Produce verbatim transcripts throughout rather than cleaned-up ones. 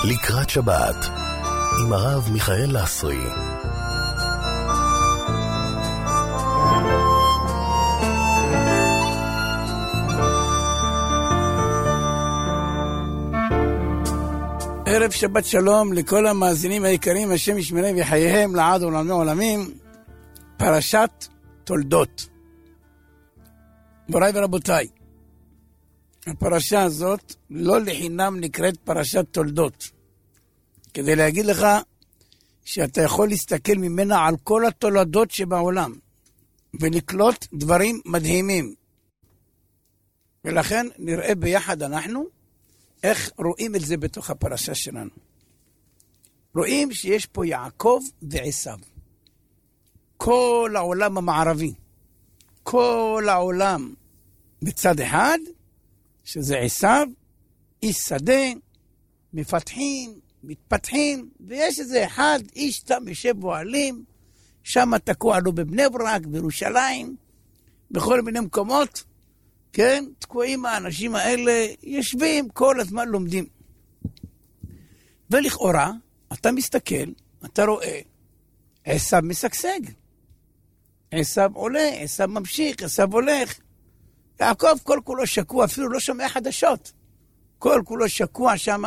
לקראת שבת עם הרב מיכאל לסרי. ערב שבת שלום לכל המאזינים היקרים, השם ישמרם וחייהם לעד ולעולמי עולמים. פרשת תולדות. מוריי ורבותיי, הפרשה הזאת לא לחינם נקראת פרשת תולדות, כדי להגיד לך שאתה יכול להסתכל ממנה על כל התולדות שבעולם ולקלוט דברים מדהימים. ולכן נראה ביחד אנחנו איך רואים את זה בתוך הפרשה שלנו. רואים שיש פה יעקב ועשיו. כל העולם המערבי, כל העולם בצד אחד, שזה עשיו, איש שדה, מפתחים, מתפתחים, ויש איזה אחד, איש תם יושב בועלים, שם תקוע לו בבני ברק, בירושלים, בכל מיני מקומות, כן, תקועים האנשים האלה, יושבים, כל הזמן לומדים. ולכאורה, אתה מסתכל, אתה רואה, עשיו משגשג. עשיו עולה, עשיו ממשיך, עשיו הולך. יעקב כל כולו שקוע, אפילו לא שומע חדשות. כל כולו שקוע שם,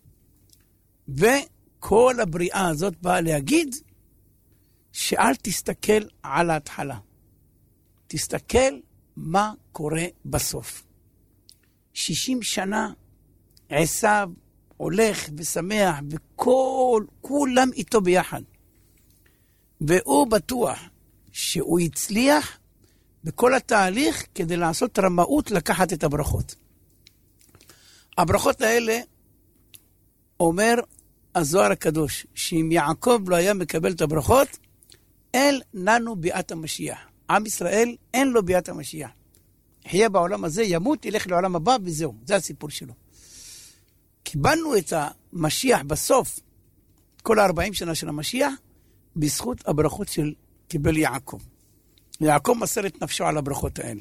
וכל הבריאה הזאת באה להגיד, שאל תסתכל על ההתחלה. תסתכל מה קורה בסוף. שישים שנה עשיו הולך ושמח, וכל, כולם איתו ביחד. והוא בטוח שהוא יצליח בכל התהליך כדי לעשות רמאות לקחת את הברכות. הברכות האלה, אומר הזוהר הקדוש, שאם יעקב לא היה מקבל את הברכות, אין לנו ביאת המשיח. עם ישראל אין לו ביאת המשיח. יחיה בעולם הזה, ימות, ילך לעולם הבא וזהו. זה הסיפור שלו. קיבלנו את המשיח בסוף, כל ה-ארבעים שנה של המשיח, בזכות הברכות של קיבל יעקב. יעקב מסר את נפשו על הברכות האלה.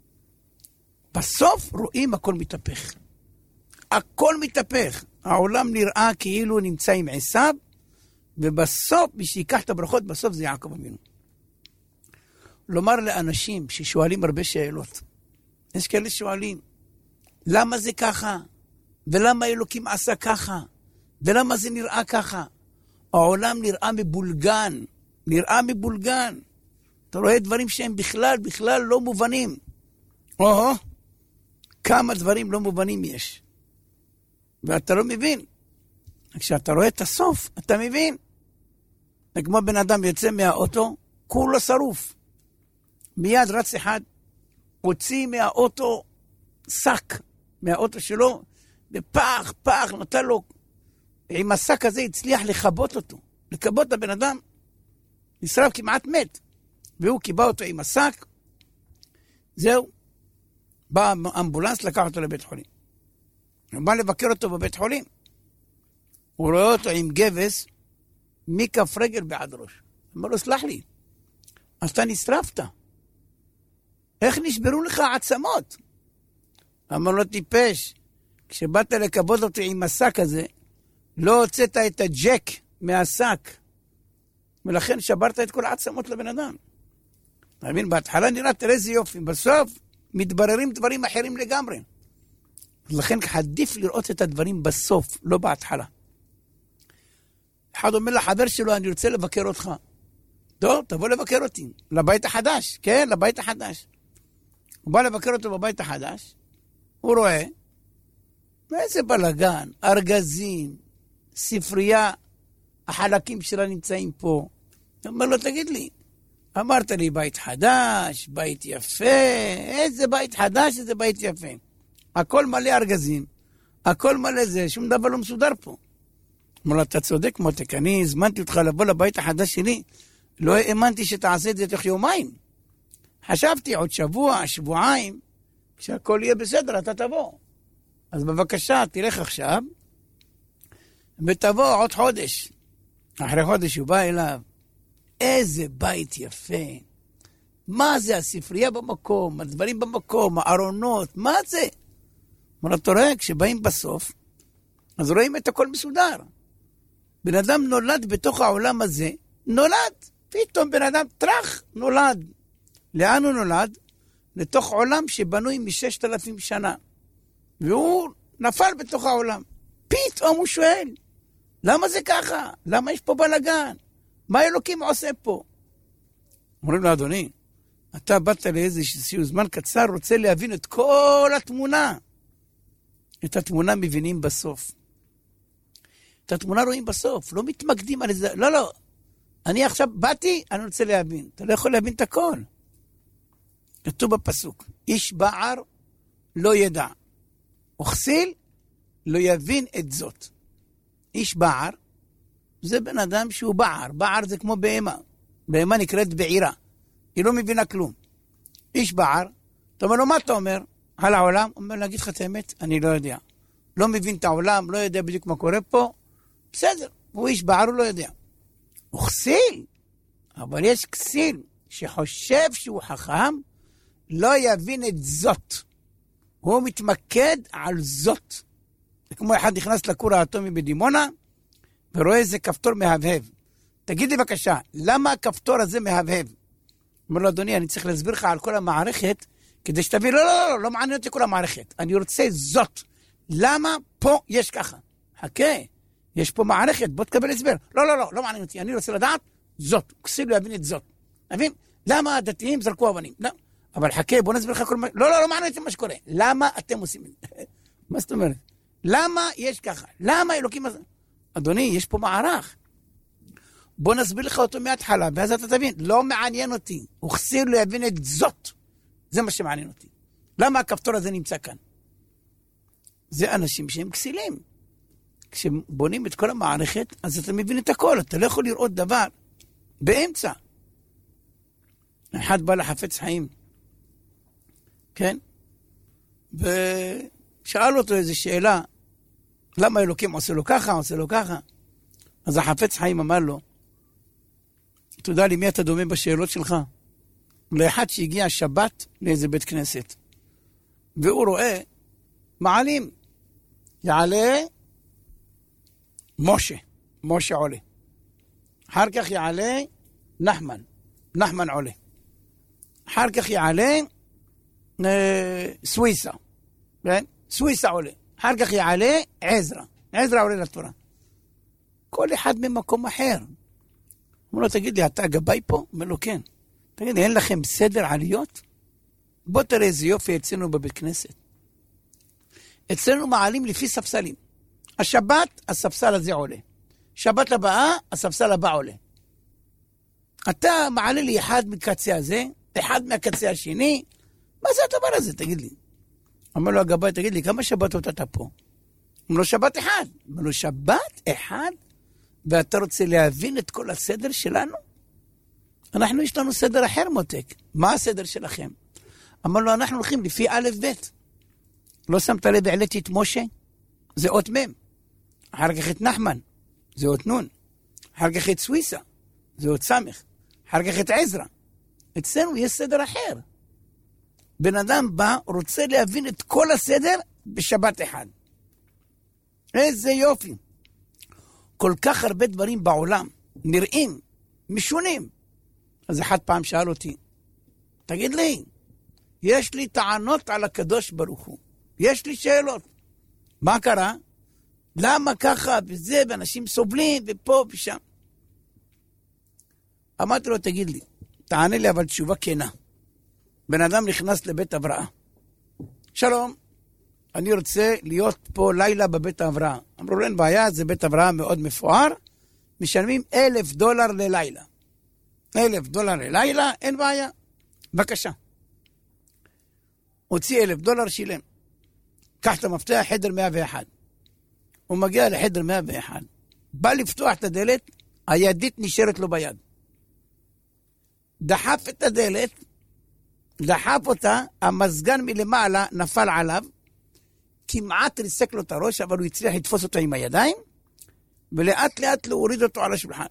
בסוף רואים הכל מתהפך. הכל מתהפך. העולם נראה כאילו נמצא עם עשיו, ובסוף, מי שיקח את הברכות, בסוף זה יעקב אבינו. לומר לאנשים ששואלים הרבה שאלות. יש כאלה שואלים, למה זה ככה? ולמה אלוקים עשה ככה? ולמה זה נראה ככה? העולם נראה מבולגן. נראה מבולגן. אתה רואה דברים שהם בכלל, בכלל לא מובנים. או, כמה דברים לא מובנים יש. ואתה לא מבין. כשאתה רואה את הסוף, אתה מבין. כמו בן אדם יוצא מהאוטו, כולו שרוף. מיד רץ אחד, הוציא מהאוטו שק, מהאוטו שלו, בפח, פח, נתן לו, עם השק הזה הצליח לחבות אותו. לכבות את הבן אדם, נשרף כמעט מת. והוא קיבל אותו עם השק, זהו, בא אמבולנס, לקח אותו לבית חולים. הוא בא לבקר אותו בבית חולים. הוא רואה אותו עם גבס, מכף רגל בעד ראש. אמר לו, סלח לי, אז אתה נשרפת. איך נשברו לך העצמות? אמר לו, טיפש, כשבאת לקבות אותו עם השק הזה, לא הוצאת את הג'ק מהשק, ולכן שברת את כל העצמות לבן אדם. אתה מבין, בהתחלה נראה, תראה איזה יופי, בסוף מתבררים דברים אחרים לגמרי. לכן עדיף לראות את הדברים בסוף, לא בהתחלה. אחד אומר לחבר שלו, אני רוצה לבקר אותך. טוב, תבוא לבקר אותי, לבית החדש, כן, לבית החדש. הוא בא לבקר אותו בבית החדש, הוא רואה, איזה בלגן, ארגזים, ספרייה, החלקים שלה נמצאים פה. הוא אומר לו, תגיד לי, אמרת לי בית חדש, בית יפה, איזה בית חדש, איזה בית יפה. הכל מלא ארגזים, הכל מלא זה, שום דבר לא מסודר פה. אמר לו, אתה צודק מותק, אני הזמנתי אותך לבוא לבית החדש שלי, לא האמנתי שתעשה את זה תוך יומיים. חשבתי עוד שבוע, שבועיים, כשהכל יהיה בסדר, אתה תבוא. אז בבקשה, תלך עכשיו, ותבוא עוד חודש. אחרי חודש הוא בא אליו, איזה בית יפה. מה זה הספרייה במקום, הדברים במקום, הארונות, מה זה? אמר לו, אתה רואה, כשבאים בסוף, אז רואים את הכל מסודר. בן אדם נולד בתוך העולם הזה, נולד, פתאום בן אדם טרח, נולד. לאן הוא נולד? לתוך עולם שבנוי מששת אלפים שנה. והוא נפל בתוך העולם. פתאום הוא שואל, למה זה ככה? למה יש פה בלגן? מה אלוקים עושה פה? אומרים לו, אדוני, אתה באת לאיזשהו זמן קצר, רוצה להבין את כל התמונה. את התמונה מבינים בסוף. את התמונה רואים בסוף, לא מתמקדים על זה. לא, לא. אני עכשיו באתי, אני רוצה להבין. אתה לא יכול להבין את הכל. כתוב בפסוק, איש בער לא ידע. וכסיל לא יבין את זאת. איש בער, זה בן אדם שהוא בער. בער זה כמו בהמה. בהמה נקראת בעירה. היא לא מבינה כלום. איש בער, אתה אומר לו, מה אתה אומר? על העולם? הוא אומר, להגיד לך את האמת, אני לא יודע. לא מבין את העולם, לא יודע בדיוק מה קורה פה. בסדר, הוא איש בער, הוא לא יודע. הוא כסיל, אבל יש כסיל שחושב שהוא חכם, לא יבין את זאת. הוא מתמקד על זאת. זה כמו אחד נכנס לכור האטומי בדימונה, ורואה איזה כפתור מהבהב. תגיד לי בבקשה, למה הכפתור הזה מהבהב? אומר לו, אדוני, אני צריך להסביר לך על כל המערכת, כדי שתבין, לא, לא, לא, לא מעניין אותי כל המערכת. אני רוצה זאת. למה פה יש ככה? חכה, יש פה מערכת, בוא תקבל הסבר. לא, לא, לא, לא מעניין אותי, אני רוצה לדעת זאת. כסיל להבין את זאת. מבין? למה הדתיים זרקו אבנים? לא. אבל חכה, בוא נסביר לך כל מה... לא, לא, לא מעניין אותי מה שקורה. למה אתם עושים את זה? מה זאת אומרת? למה יש ככה? למה אלוקים... אדוני, יש פה מערך. בוא נסביר לך אותו מההתחלה, ואז אתה תבין. לא מעניין אותי. הוא כסיל להבין את זאת. זה מה שמעניין אותי. למה הכפתור הזה נמצא כאן? זה אנשים שהם כסילים. כשבונים את כל המערכת, אז אתה מבין את הכל. אתה לא יכול לראות דבר באמצע. אחד בא לחפץ חיים. כן? ושאל אותו איזו שאלה, למה אלוקים עושה לו ככה, עושה לו ככה? אז החפץ חיים אמר לו, אתה יודע למי אתה דומה בשאלות שלך? לאחד שהגיע שבת לאיזה בית כנסת, והוא רואה מעלים, יעלה משה, משה עולה. אחר כך יעלה נחמן, נחמן עולה. אחר כך יעלה אה, סוויסה, כן? סוויסה עולה. אחר כך יעלה עזרא, עזרא עולה לתורה. כל אחד ממקום אחר. הוא לא, תגיד לי, אתה גבאי פה? אומר לו, כן. תגיד לי, אין לכם סדר עליות? בוא תראה איזה יופי אצלנו בבית כנסת. אצלנו מעלים לפי ספסלים. השבת, הספסל הזה עולה. שבת הבאה, הספסל הבא עולה. אתה מעלה לי אחד מקצה הזה, אחד מהקצה השני, מה זה הדבר הזה, תגיד לי? אומר לו הגבאי, תגיד לי, כמה שבתות אתה פה? אומר לו, שבת אחד. אומר לו, שבת אחד? ואתה רוצה להבין את כל הסדר שלנו? אנחנו יש לנו סדר אחר, מותק. מה הסדר שלכם? אמר לו, אנחנו הולכים לפי א' ב'. לא שמת לב, העליתי את משה? זה אות מ'. אחר כך את נחמן, זה אות נון. אחר כך את סוויסה, זה אות סמך. אחר כך את עזרא. אצלנו יש סדר אחר. בן אדם בא, רוצה להבין את כל הסדר בשבת אחד. איזה יופי. כל כך הרבה דברים בעולם נראים, משונים. אז אחד פעם שאל אותי, תגיד לי, יש לי טענות על הקדוש ברוך הוא. יש לי שאלות. מה קרה? למה ככה וזה, ואנשים סובלים, ופה ושם. אמרתי לו, תגיד לי, תענה לי אבל תשובה כנה. בן אדם נכנס לבית הבראה. שלום, אני רוצה להיות פה לילה בבית ההבראה. אמרו לו, אין בעיה, זה בית הבראה מאוד מפואר, משלמים אלף דולר ללילה. אלף דולר ללילה, אין בעיה. בבקשה. הוציא אלף דולר, שילם. קח את המפתח, חדר מאה ואחת. הוא מגיע לחדר מאה ואחת. בא לפתוח את הדלת, הידית נשארת לו ביד. דחף את הדלת, דחף אותה, המזגן מלמעלה נפל עליו, כמעט ריסק לו את הראש, אבל הוא הצליח לתפוס אותו עם הידיים, ולאט לאט להוריד אותו על השולחן.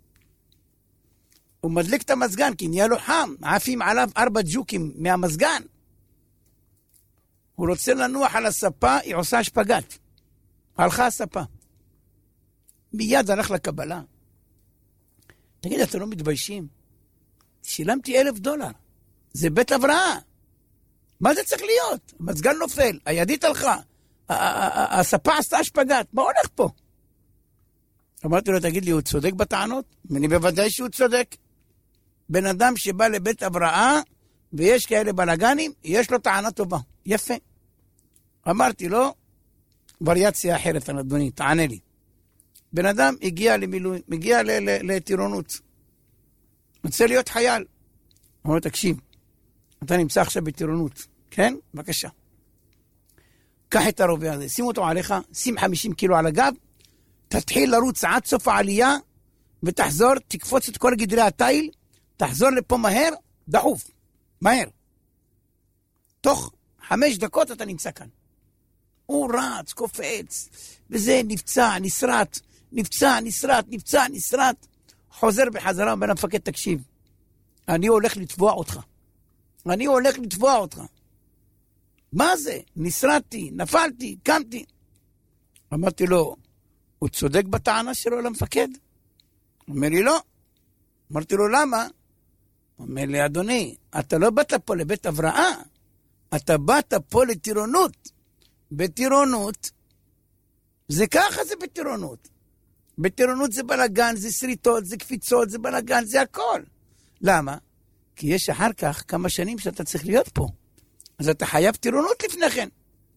הוא מדליק את המזגן, כי נהיה לו חם, עפים עליו ארבע ג'וקים מהמזגן. הוא רוצה לנוח על הספה, היא עושה שפגת. הלכה הספה. מיד הלך לקבלה. תגיד, אתם לא מתביישים? שילמתי אלף דולר. זה בית הבראה. מה זה צריך להיות? המזגן נופל, הידית הלכה, הספה עשתה השפגת, מה הולך פה? אמרתי לו, תגיד לי, הוא צודק בטענות? אני בוודאי שהוא צודק. בן אדם שבא לבית הבראה, ויש כאלה בלגנים, יש לו טענה טובה. יפה. אמרתי לו, וריאציה אחרת, אדוני, תענה לי. בן אדם הגיע למילואים, מגיע לטירונות. רוצה להיות חייל. אמרו, תקשיב, אתה נמצא עכשיו בטירונות. כן? בבקשה. קח את הרובה הזה, שים אותו עליך, שים חמישים קילו על הגב, תתחיל לרוץ עד סוף העלייה, ותחזור, תקפוץ את כל גדרי התיל, תחזור לפה מהר, דחוף, מהר. תוך חמש דקות אתה נמצא כאן. הוא רץ, קופץ, וזה נפצע, נסרט, נפצע, נסרט, נפצע, נסרט, חוזר בחזרה, אומר המפקד, תקשיב, אני הולך לתבוע אותך. אני הולך לתבוע אותך. מה זה? נסרטתי, נפלתי, קמתי. אמרתי לו, הוא צודק בטענה שלו למפקד? אומר לי, לא. אמרתי לו, למה? אומר לי, אדוני, אתה לא באת פה לבית הבראה, אתה באת פה לטירונות. בטירונות, זה ככה זה בטירונות. בטירונות זה בלגן, זה שריטות, זה קפיצות, זה בלגן, זה הכל. למה? כי יש אחר כך כמה שנים שאתה צריך להיות פה. אז אתה חייב טירונות לפני כן.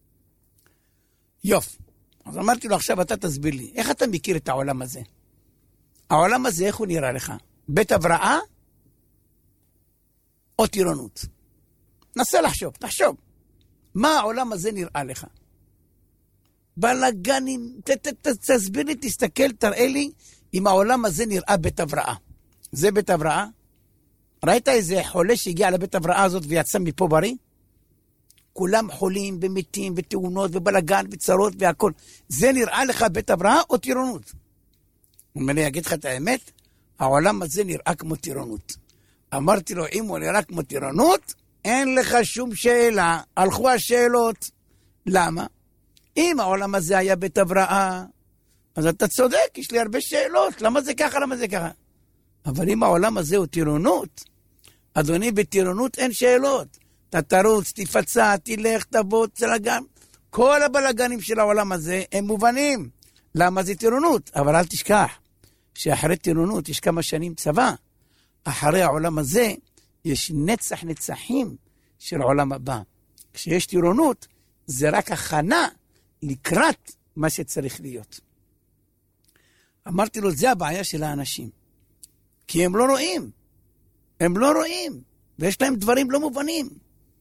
יופ. אז אמרתי לו, עכשיו אתה תסביר לי, איך אתה מכיר את העולם הזה? העולם הזה, איך הוא נראה לך? בית הבראה או טירונות? נסה לחשוב, תחשוב. מה העולם הזה נראה לך? בלגנים, ת, ת, ת, תסביר לי, תסתכל, תראה לי אם העולם הזה נראה בית הבראה. זה בית הבראה? ראית איזה חולה שהגיע לבית הבראה הזאת ויצא מפה בריא? כולם חולים ומתים ותאונות ובלגן וצרות והכל. זה נראה לך בית הבראה או טירונות? הוא אומר לי, אגיד לך את האמת, העולם הזה נראה כמו טירונות. אמרתי לו, אם הוא נראה כמו טירונות, אין לך שום שאלה. הלכו השאלות. למה? אם העולם הזה היה בית הבראה, אז אתה צודק, יש לי הרבה שאלות. למה זה ככה, למה זה ככה? אבל אם העולם הזה הוא טירונות, אדוני, בטירונות אין שאלות. אתה תרוץ, תפצע, תלך, תבוא, תלגן. כל הבלגנים של העולם הזה הם מובנים. למה זה טירונות? אבל אל תשכח שאחרי טירונות יש כמה שנים צבא. אחרי העולם הזה יש נצח נצחים של העולם הבא. כשיש טירונות, זה רק הכנה לקראת מה שצריך להיות. אמרתי לו, זה הבעיה של האנשים. כי הם לא רואים. הם לא רואים. ויש להם דברים לא מובנים.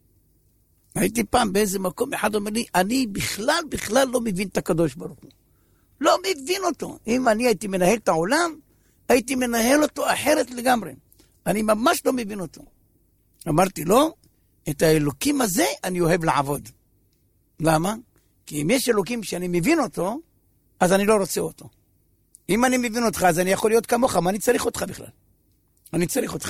הייתי פעם באיזה מקום, אחד אומר לי, אני בכלל, בכלל לא מבין את הקדוש ברוך הוא. לא מבין אותו. אם אני הייתי מנהל את העולם, הייתי מנהל אותו אחרת לגמרי. אני ממש לא מבין אותו. אמרתי לו, את האלוקים הזה אני אוהב לעבוד. למה? כי אם יש אלוקים שאני מבין אותו, אז אני לא רוצה אותו. אם אני מבין אותך, אז אני יכול להיות כמוך, מה אני צריך אותך בכלל? אני צריך אותך?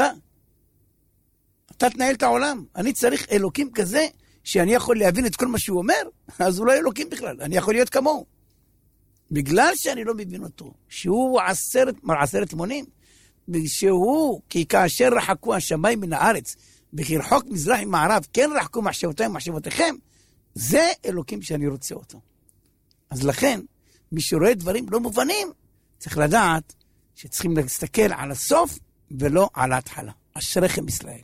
אתה תנהל את העולם. אני צריך אלוקים כזה, שאני יכול להבין את כל מה שהוא אומר, אז הוא לא אלוקים בכלל, אני יכול להיות כמוהו. בגלל שאני לא מבין אותו, שהוא עשרת, עשרת מונים, שהוא, כי כאשר רחקו השמיים מן הארץ, וכרחוק מזרח ממערב, כן רחקו מחשבותיהם ומחשבותיכם, זה אלוקים שאני רוצה אותו. אז לכן, מי שרואה דברים לא מובנים, צריך לדעת שצריכים להסתכל על הסוף, ולא על ההתחלה. אשריכם ישראל.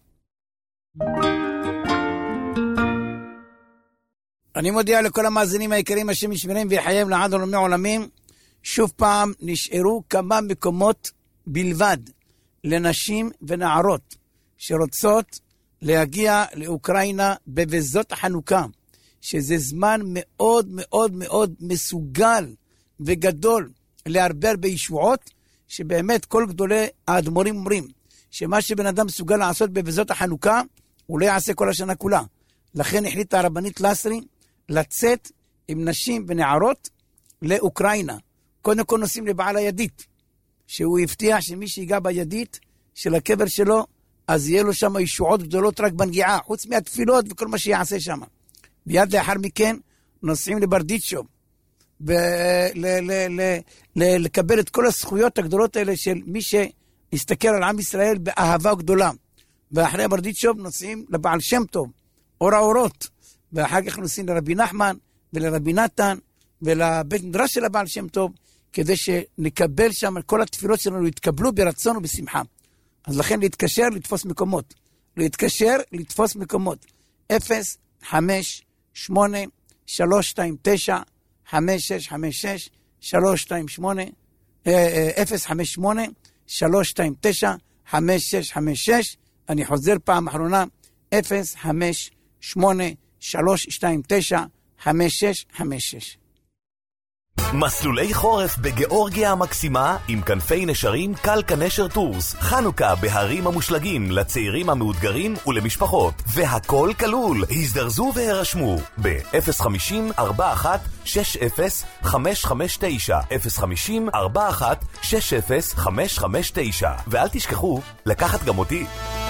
אני מודיע לכל המאזינים היקרים, השם ישמרם ויחייהם לעד עולמי עולמים. שוב פעם נשארו כמה מקומות בלבד לנשים ונערות שרוצות להגיע לאוקראינה בבזות החנוכה, שזה זמן מאוד מאוד מאוד מסוגל וגדול להרבר בישועות, שבאמת כל גדולי האדמו"רים אומרים שמה שבן אדם מסוגל לעשות בבזות החנוכה הוא לא יעשה כל השנה כולה. לכן החליטה הרבנית לסרי לצאת עם נשים ונערות לאוקראינה. קודם כל נוסעים לבעל הידית, שהוא הבטיח שמי שיגע בידית של הקבר שלו, אז יהיה לו שם ישועות גדולות רק בנגיעה, חוץ מהתפילות וכל מה שיעשה שם. מיד לאחר מכן נוסעים לברדיצ'וב. ולקבל את כל הזכויות הגדולות האלה של מי שיסתכל על עם ישראל באהבה גדולה. ואחרי ברדיצ'וב נוסעים לבעל שם טוב, אור האורות, ואחר כך נוסעים לרבי נחמן ולרבי נתן ולבית מדרש של הבעל שם טוב, כדי שנקבל שם כל התפילות שלנו יתקבלו ברצון ובשמחה. אז לכן להתקשר, לתפוס מקומות. להתקשר, לתפוס מקומות. אפס, חמש, שמונה, שלוש, שתיים, תשע, חמש, שש, חמש, שש, שלוש, שתיים, שמונה, אפס, חמש, שמונה, שלוש, שתיים, תשע, חמש, שש, חמש, שש. אני חוזר פעם אחרונה, אפס, חמש, שמונה, שלוש, שתיים, תשע, חמש, שש, חמש, שש. מסלולי חורף בגיאורגיה המקסימה עם כנפי נשרים קלקה נשר טורס. חנוכה בהרים המושלגים לצעירים המאותגרים ולמשפחות, והכל כלול. הזדרזו והרשמו ב-אפס חמישים ארבע אחת שש אפס חמש חמש תשע אפס חמישים ארבע אחת שש אפס חמש חמש תשע. ואל תשכחו לקחת גם אותי.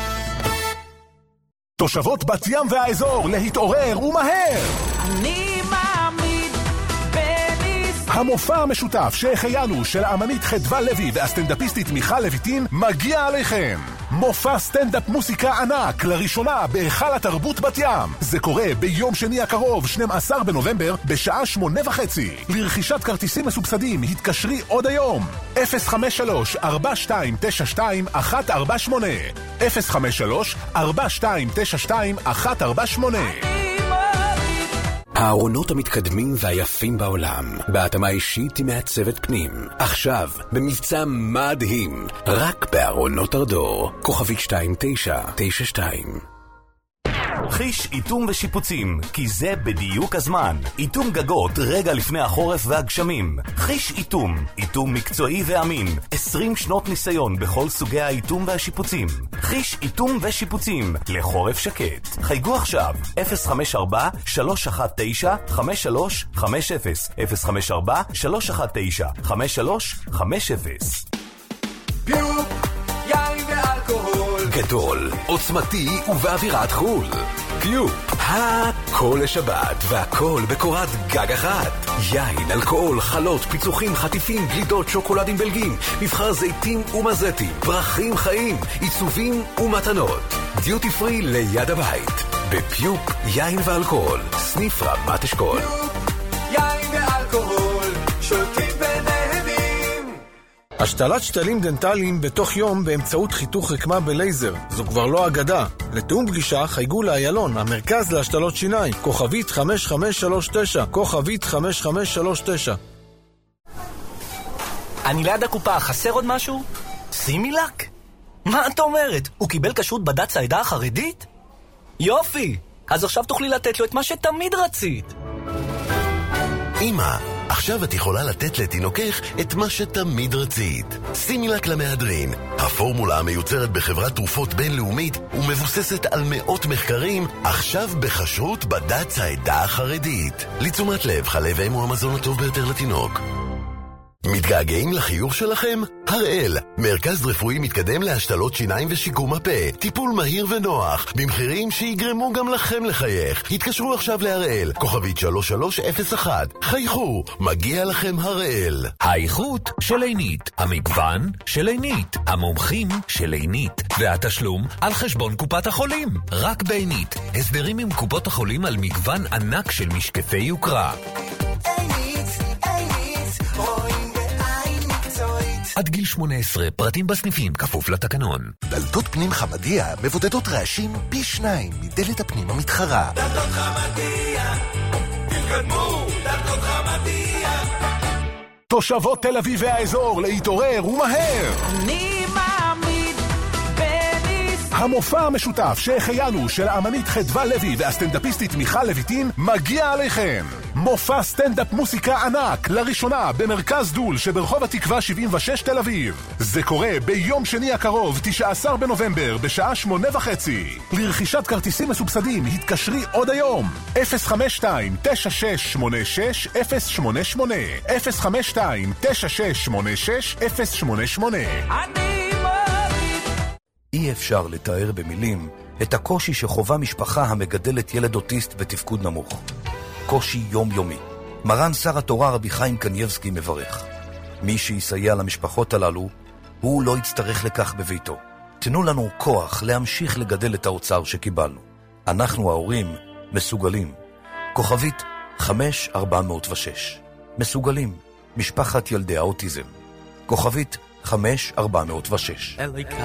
תושבות בת ים והאזור, להתעורר ומהר! אני מאמין בניס. המופע המשותף שהחיינו של האמנית חדווה לוי והסטנדאפיסטית מיכל לויטין מגיע עליכם. מופע סטנדאפ מוסיקה ענק לראשונה בהיכל התרבות בת ים. זה קורה ביום שני הקרוב, שנים עשר בנובמבר, בשעה שמונה וחצי. לרכישת כרטיסים מסובסדים התקשרי עוד היום. אפס חמש שלוש ארבע שתיים תשע שתיים אחת ארבע שמונה אפס חמש שלוש ארבע שתיים תשע שתיים אחת ארבע שמונה. הארונות המתקדמים והיפים בעולם, בהתאמה אישית עם מעצבת פנים. עכשיו, במבצע מדהים, רק בארונות ארדור, כוכבית שתיים תשע תשע שתיים. חיש איתום ושיפוצים, כי זה בדיוק הזמן. איתום גגות רגע לפני החורף והגשמים. חיש איתום, איתום מקצועי ואמין. עשרים שנות ניסיון בכל סוגי האיתום והשיפוצים. חיש איתום ושיפוצים, לחורף שקט. חייגו עכשיו, אפס חמש ארבע שלוש אחת תשע חמש שלוש חמש אפס אפס חמש ארבע שלוש אחת תשע חמש שלוש חמש אפס. פיוק, יין ואלכוהול גדול, עוצמתי ובאווירת חול. פיוק, הכל לשבת והכל בקורת גג אחת. יין, אלכוהול, חלות, פיצוחים, חטיפים, גלידות, שוקולדים בלגים, מבחר זיתים ומזטים, פרחים חיים, עיצובים ומתנות. דיוטי פרי ליד הבית. בפיוק, יין ואלכוהול, סניף רמת אשכול. פיוק, יין ואלכוהול, שותים ונהנים. השתלת שתלים דנטליים בתוך יום באמצעות חיתוך רקמה בלייזר. זו כבר לא אגדה. לתאום פגישה חייגו לאיילון, המרכז להשתלות שיניים, כוכבית חמש חמש שלוש תשע, כוכבית חמש חמש שלוש תשע. אני ליד הקופה, חסר עוד משהו? שימי לק. מה את אומרת? הוא קיבל כשרות בד"ץ העדה החרדית? יופי! אז עכשיו תוכלי לתת לו את מה שתמיד רצית. אמא, עכשיו את יכולה לתת לתינוקך את מה שתמיד רצית. שימי לק למהדרין. הפורמולה המיוצרת בחברת תרופות בינלאומית ומבוססת על מאות מחקרים, עכשיו בכשרות בד"ץ העדה החרדית. לתשומת לב, חלב אם הוא המזון הטוב ביותר לתינוק. מתגעגעים לחיוך שלכם? הראל, מרכז רפואי מתקדם להשתלות שיניים ושיקום הפה. טיפול מהיר ונוח, במחירים שיגרמו גם לכם לחייך. התקשרו עכשיו להראל, כוכבית שלוש שלוש אפס אחת. חייכו, מגיע לכם הראל. האיכות של עינית, המגוון של עינית, המומחים של עינית, והתשלום על חשבון קופת החולים. רק בעינית, הסדרים עם קופות החולים על מגוון ענק של משקפי יוקרה. עד גיל שמונה עשרה, פרטים בסניפים, כפוף לתקנון. דלתות פנים חמדיה מבודדות רעשים פי שניים מדלת הפנים המתחרה. דלתות חמדיה, תתקדמו, דלתות חמדיה. תושבות תל אביב והאזור, להתעורר ומהר! אני מאמין בניס. המופע המשותף שהחיינו של האמנית חדווה לוי והסטנדאפיסטית מיכל לויטין מגיע עליכם. מופע סטנדאפ מוסיקה ענק לראשונה במרכז דול שברחוב התקווה שבעים ושש תל אביב. זה קורה ביום שני הקרוב, תשעה עשר בנובמבר, בשעה שמונה וחצי. לרכישת כרטיסים מסובסדים התקשרי עוד היום. אפס חמש שתיים תשע שש שמונה שש אפס שמונה שמונה אפס חמש שתיים תשע שש שמונה שש אפס שמונה שמונה. אני מאמין. אי אפשר לתאר במילים את הקושי שחובה משפחה המגדלת ילד אוטיסט בתפקוד נמוך. קושי יומיומי. מרן שר התורה רבי חיים קנייבסקי מברך. מי שיסייע למשפחות הללו, הוא לא יצטרך לכך בביתו. תנו לנו כוח להמשיך לגדל את האוצר שקיבלנו. אנחנו ההורים מסוגלים. כוכבית חמש ארבע מאות ושש. מסוגלים. משפחת ילדי האוטיזם. כוכבית חמש ארבע מאות ושש. אליקאי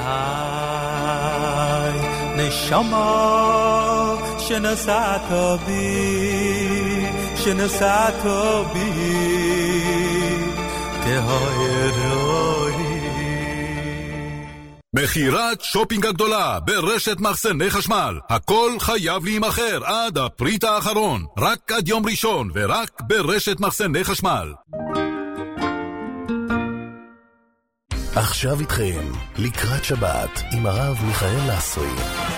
נשמה שנשאת בי, שנשאת בי תהרוי. מחירת שופינג הגדולה ברשת מחסני חשמל. הכל חייב להימחר עד הפריט האחרון. רק עד יום ראשון ורק ברשת מחסני חשמל. עכשיו איתכם, לקראת שבת, עם הרב מיכאל לסרי.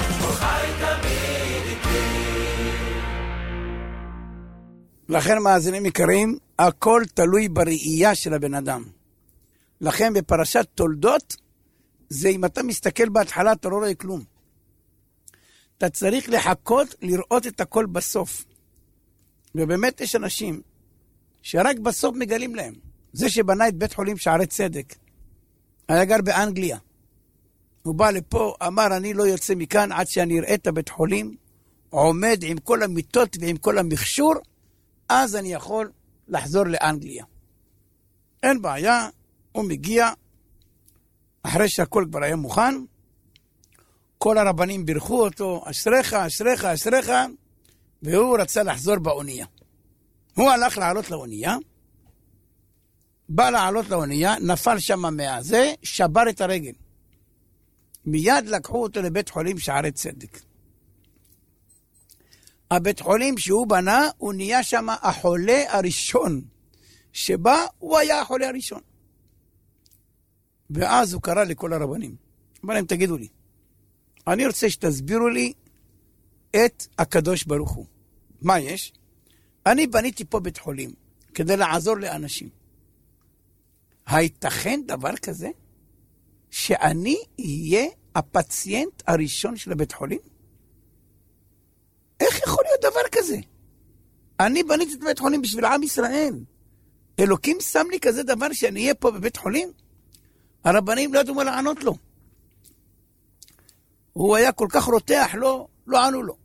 לכן מאזינים יקרים, הכל תלוי בראייה של הבן אדם. לכן בפרשת תולדות, זה אם אתה מסתכל בהתחלה, אתה לא רואה כלום. אתה צריך לחכות לראות את הכל בסוף. ובאמת יש אנשים שרק בסוף מגלים להם. זה שבנה את בית חולים שערי צדק, היה גר באנגליה. הוא בא לפה, אמר, אני לא יוצא מכאן עד שאני אראה את הבית חולים, עומד עם כל המיטות ועם כל המכשור, אז אני יכול לחזור לאנגליה. אין בעיה, הוא מגיע, אחרי שהכל כבר היה מוכן, כל הרבנים בירכו אותו, אשריך, אשריך, אשריך, והוא רצה לחזור באונייה. הוא הלך לעלות לאונייה, בא לעלות לאונייה, נפל שם מהזה, שבר את הרגל. מיד לקחו אותו לבית חולים שערי צדק. הבית חולים שהוא בנה, הוא נהיה שם החולה הראשון, שבא, הוא היה החולה הראשון. ואז הוא קרא לכל הרבנים. אמר להם, תגידו לי, אני רוצה שתסבירו לי את הקדוש ברוך הוא. מה יש? אני בניתי פה בית חולים, כדי לעזור לאנשים. הייתכן דבר כזה? שאני אהיה הפציינט הראשון של הבית חולים? איך יכול להיות דבר כזה? אני בניתי את בית חולים בשביל עם ישראל. אלוקים שם לי כזה דבר שאני אהיה פה בבית חולים? הרבנים לא ידעו מה לענות לו. הוא היה כל כך רותח, לא, לא ענו לו.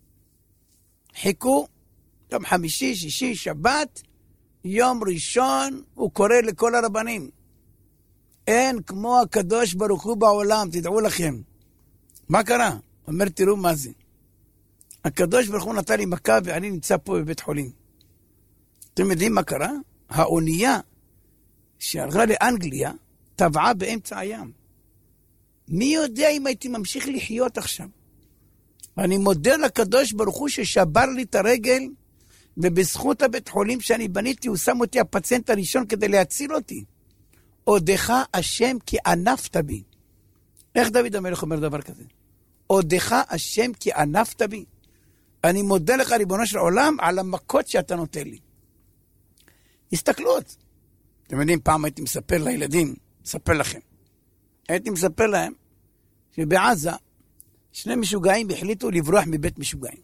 חיכו, יום חמישי, שישי, שבת, יום ראשון, הוא קורא לכל הרבנים. אין כמו הקדוש ברוך הוא בעולם, תדעו לכם. מה קרה? אומר, תראו מה זה. הקדוש ברוך הוא נתן לי מכה ואני נמצא פה בבית חולים. אתם יודעים מה קרה? האונייה שהלכה לאנגליה טבעה באמצע הים. מי יודע אם הייתי ממשיך לחיות עכשיו? אני מודה לקדוש ברוך הוא ששבר לי את הרגל, ובזכות הבית חולים שאני בניתי, הוא שם אותי הפציינט הראשון כדי להציל אותי. עודך השם כי ענפת בי. איך דוד המלך אומר דבר כזה? עודך השם כי ענפת בי. אני מודה לך ריבונו של עולם על המכות שאתה נותן לי. הסתכלות. אתם יודעים, פעם הייתי מספר לילדים, מספר לכם. הייתי מספר להם שבעזה שני משוגעים החליטו לברוח מבית משוגעים.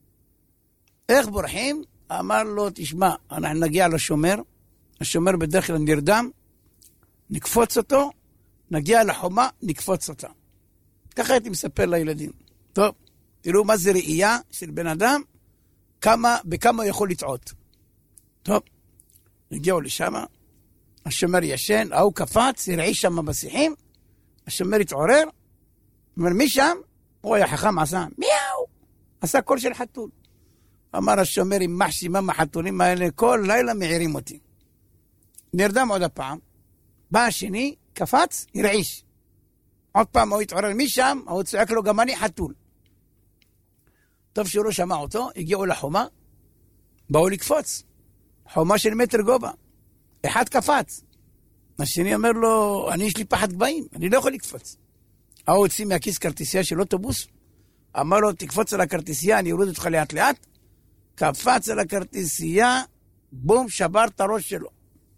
איך בורחים? אמר לו, תשמע, אנחנו נגיע לשומר, השומר בדרך כלל נרדם, נקפוץ אותו, נגיע לחומה, נקפוץ אותה. ככה הייתי מספר לילדים. טוב, תראו מה זה ראייה של בן אדם, כמה, בכמה הוא יכול לטעות. טוב, נגיעו לשם, השומר ישן, ההוא קפץ, ירעי שם בשיחים, השומר התעורר, אומר, מי שם? הוא היה חכם, עשה, מיהו! עשה קול של חתול. אמר השומר, עם מחשימה מהחתולים האלה, כל לילה מעירים אותי. נרדם עוד הפעם, בא השני, קפץ, ירעיש. עוד פעם הוא התעורר, מי שם? הוא צועק לו, גם אני חתול. טוב שהוא לא שמע אותו, הגיעו לחומה, באו לקפוץ. חומה של מטר גובה. אחד קפץ. השני אומר לו, אני יש לי פחד גבהים, אני לא יכול לקפוץ. הוא הוציא מהכיס כרטיסייה של אוטובוס, אמר לו, תקפוץ על הכרטיסייה, אני אוריד אותך לאט לאט. קפץ על הכרטיסייה, בום, שבר את הראש שלו.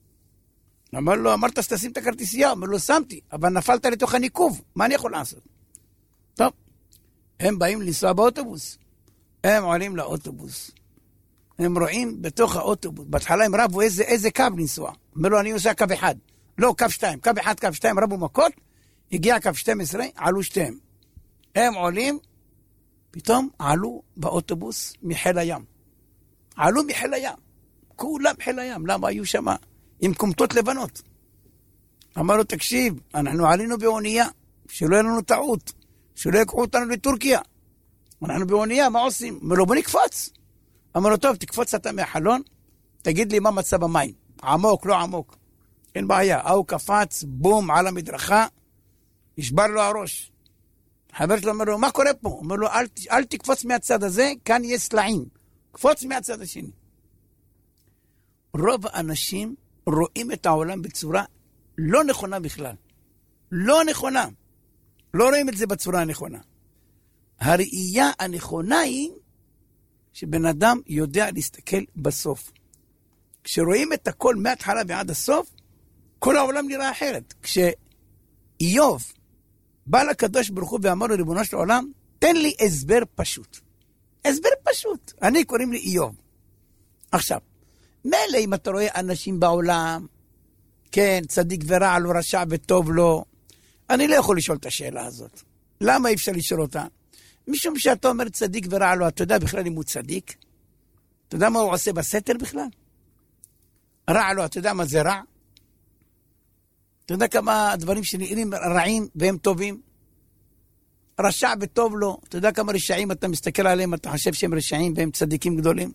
אמר לו, אמרת שתשים את הכרטיסייה, אמר לו, שמתי, אבל נפלת לתוך הניקוב, מה אני יכול לעשות? טוב, הם באים לנסוע באוטובוס. הם עולים לאוטובוס. הם רואים בתוך האוטובוס, בהתחלה הם רבו איזה, איזה קו לנסוע. אומר לו, אני עושה קו אחד. לא, קו שתיים, קו אחד, קו שתיים, רבו מכות, הגיע קו שתים עשרה, עלו שתיהם. הם עולים, פתאום עלו באוטובוס מחיל הים. עלו מחיל הים. כולם חיל הים. למה היו שם עם קומטות לבנות? אמר לו, תקשיב, אנחנו עלינו באונייה, שלא יהיה לנו טעות, שלא יקחו אותנו לטורקיה. אנחנו באונייה, מה עושים? אמר לו, בוא נקפוץ. אמר לו, טוב, תקפוץ אתה מהחלון, תגיד לי מה מצב המים. עמוק, לא עמוק. אין בעיה. הוא קפץ, בום, על המדרכה, נשבר לו הראש. חבר שלו אומר לו, מה קורה פה? אומר לו, אל, אל תקפוץ מהצד הזה, כאן יש סלעים. קפוץ מהצד השני. רוב האנשים רואים את העולם בצורה לא נכונה בכלל. לא נכונה. לא רואים את זה בצורה הנכונה. הראייה הנכונה היא שבן אדם יודע להסתכל בסוף. כשרואים את הכל מההתחלה ועד הסוף, כל העולם נראה אחרת. כשאיוב בא לקדוש ברוך הוא ואמר לו, ריבונו של העולם, תן לי הסבר פשוט. הסבר פשוט. אני קוראים לי איוב. עכשיו, מילא אם אתה רואה אנשים בעולם, כן, צדיק ורע לו, רשע וטוב לו, אני לא יכול לשאול את השאלה הזאת. למה אי אפשר לשאול אותה? משום שאתה אומר צדיק ורע לו, אתה יודע בכלל אם הוא צדיק? אתה יודע מה הוא עושה בסתר בכלל? רע לו, אתה יודע מה זה רע? אתה יודע כמה דברים שנראים רעים והם טובים? רשע וטוב לו, אתה יודע כמה רשעים אתה מסתכל עליהם, אתה חושב שהם רשעים והם צדיקים גדולים?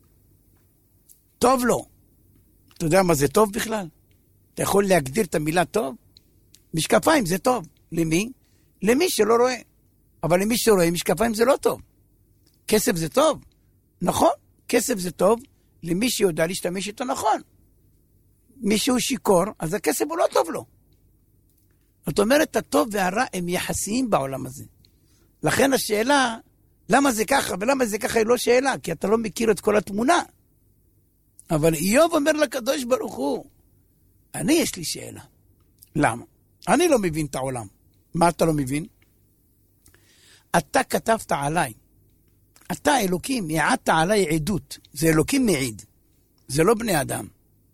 טוב לו. אתה יודע מה זה טוב בכלל? אתה יכול להגדיר את המילה טוב? משקפיים זה טוב. למי? למי שלא רואה. אבל למי שרואה, משקפיים זה לא טוב. כסף זה טוב. נכון, כסף זה טוב למי שיודע להשתמש איתו נכון. מי שהוא שיקור, אז הכסף הוא לא טוב לו. זאת אומרת, הטוב והרע הם יחסיים בעולם הזה. לכן השאלה, למה זה ככה ולמה זה ככה היא לא שאלה, כי אתה לא מכיר את כל התמונה. אבל איוב אומר לקדוש ברוך הוא, אני יש לי שאלה. למה? אני לא מבין את העולם. מה אתה לא מבין? אתה כתבת עליי. אתה אלוקים, העדת עליי עדות. זה אלוקים מעיד. זה לא בני אדם.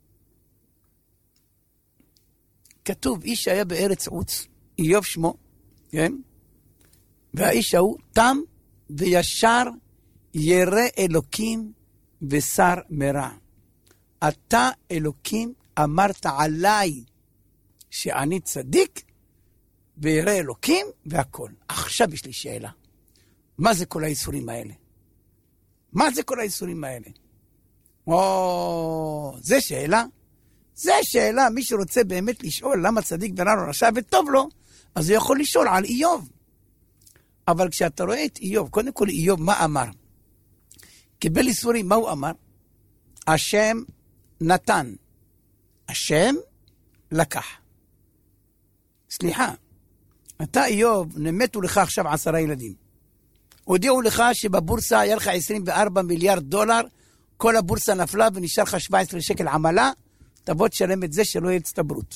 כתוב, איש היה בארץ עוץ, איוב שמו, כן? והאיש ההוא תם וישר ירא אלוקים ושר מרע. אתה אלוקים אמרת עליי שאני צדיק וירא אלוקים והכל. עכשיו יש לי שאלה. מה זה כל האיסורים האלה? מה זה כל האיסורים האלה? או, זה שאלה. זה שאלה. מי שרוצה באמת לשאול למה צדיק ורע לו רשע וטוב לו, אז הוא יכול לשאול על איוב. אבל כשאתה רואה את איוב, קודם כל איוב מה אמר? קיבל איסורים, מה הוא אמר? השם נתן. השם לקח. סליחה, אתה איוב, נמתו לך עכשיו עשרה ילדים. הודיעו לך שבבורסה היה לך עשרים וארבעה מיליארד דולר, כל הבורסה נפלה ונשאר לך שבע עשרה שקל עמלה, תבוא תשלם את זה שלא יהיה הצטברות.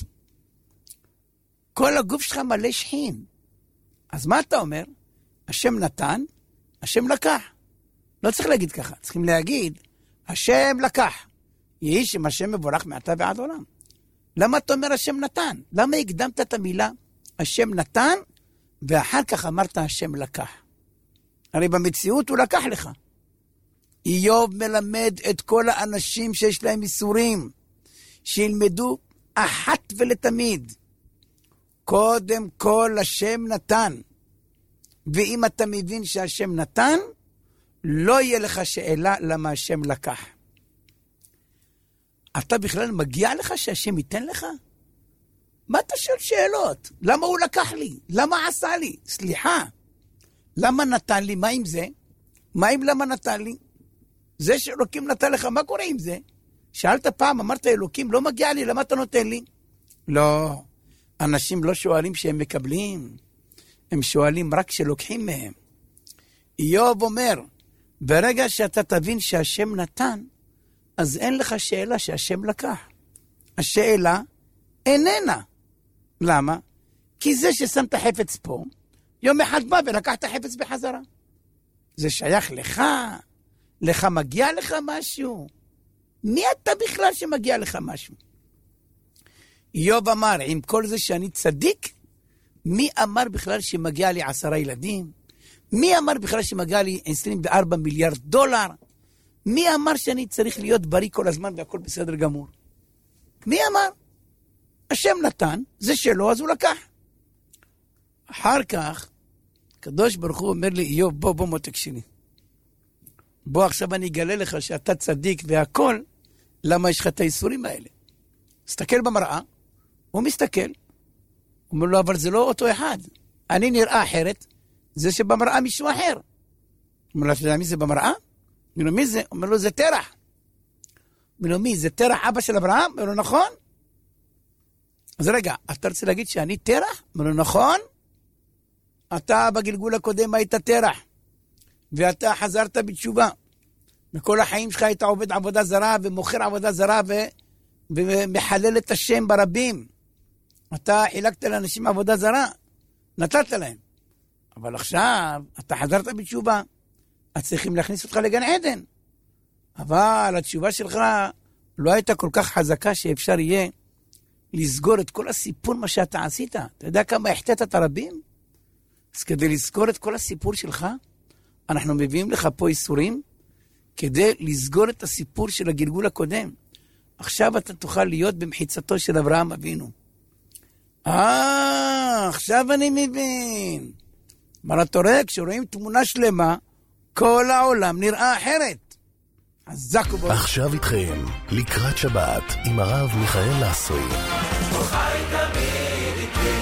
כל הגוף שלך מלא שחין. אז מה אתה אומר? השם נתן, השם לקח. לא צריך להגיד ככה, צריכים להגיד, השם לקח. יהי שם השם מבורך מעתה ועד עולם. למה אתה אומר השם נתן? למה הקדמת את המילה השם נתן, ואחר כך אמרת השם לקח? הרי במציאות הוא לקח לך. איוב מלמד את כל האנשים שיש להם איסורים, שילמדו אחת ולתמיד. קודם כל השם נתן. ואם אתה מבין שהשם נתן, לא יהיה לך שאלה למה השם לקח. אתה בכלל מגיע לך שהשם ייתן לך? מה אתה שואל שאלות? למה הוא לקח לי? למה עשה לי? סליחה. למה נתן לי? מה עם זה? מה עם למה נתן לי? זה שאלוקים נתן לך, מה קורה עם זה? שאלת פעם, אמרת אלוקים, לא מגיע לי, למה אתה נותן לי? לא. אנשים לא שואלים שהם מקבלים. הם שואלים רק שלוקחים מהם. איוב אומר, ברגע שאתה תבין שהשם נתן, אז אין לך שאלה שהשם לקח. השאלה איננה. למה? כי זה ששמת חפץ פה, יום אחד בא ולקח את החפץ בחזרה. זה שייך לך, לך מגיע לך משהו? מי אתה בכלל שמגיע לך משהו? איוב אמר, עם כל זה שאני צדיק, מי אמר בכלל שמגיע לי עשרה ילדים? מי אמר בכלל שמגיע לי עשרים וארבעה מיליארד דולר? מי אמר שאני צריך להיות בריא כל הזמן והכל בסדר גמור? מי אמר? השם נתן, זה שלו, אז הוא לקח. אחר כך, הקדוש ברוך הוא אומר לי, איוב, בוא, בוא מותק שלי. בוא עכשיו אני אגלה לך שאתה צדיק והכל, למה יש לך את האיסורים האלה? מסתכל במראה, הוא מסתכל, הוא אומר לו, אבל זה לא אותו אחד. אני נראה אחרת, זה שבמראה מישהו אחר. הוא אומר לו, אתה יודע מי זה במראה? אומר לו, מי זה? הוא אומר לו, זה תרח. אומר לו, מי? זה תרח אבא של אברהם? אומר לו, נכון. אז רגע, אתה רוצה להגיד שאני תרח? אומר לו, נכון. אתה בגלגול הקודם היית תרח, ואתה חזרת בתשובה. וכל החיים שלך היית עובד עבודה זרה, ומוכר עבודה זרה, ו... ומחלל את השם ברבים. אתה חילקת לאנשים עבודה זרה, נתת להם. אבל עכשיו, אתה חזרת בתשובה, אז צריכים להכניס אותך לגן עדן. אבל התשובה שלך לא הייתה כל כך חזקה שאפשר יהיה לסגור את כל הסיפור מה שאתה עשית. אתה יודע כמה החטאת את הרבים? אז כדי לסגור את כל הסיפור שלך, אנחנו מביאים לך פה איסורים, כדי לסגור את הסיפור של הגלגול הקודם. עכשיו אתה תוכל להיות במחיצתו של אברהם אבינו. אה, עכשיו אני מבין. אבל אתה רואה, כשרואים תמונה שלמה, כל העולם נראה אחרת. חזק וברוך. עכשיו איתכם, לקראת שבת, עם הרב מיכאל לסרי. חי תמיד איתי.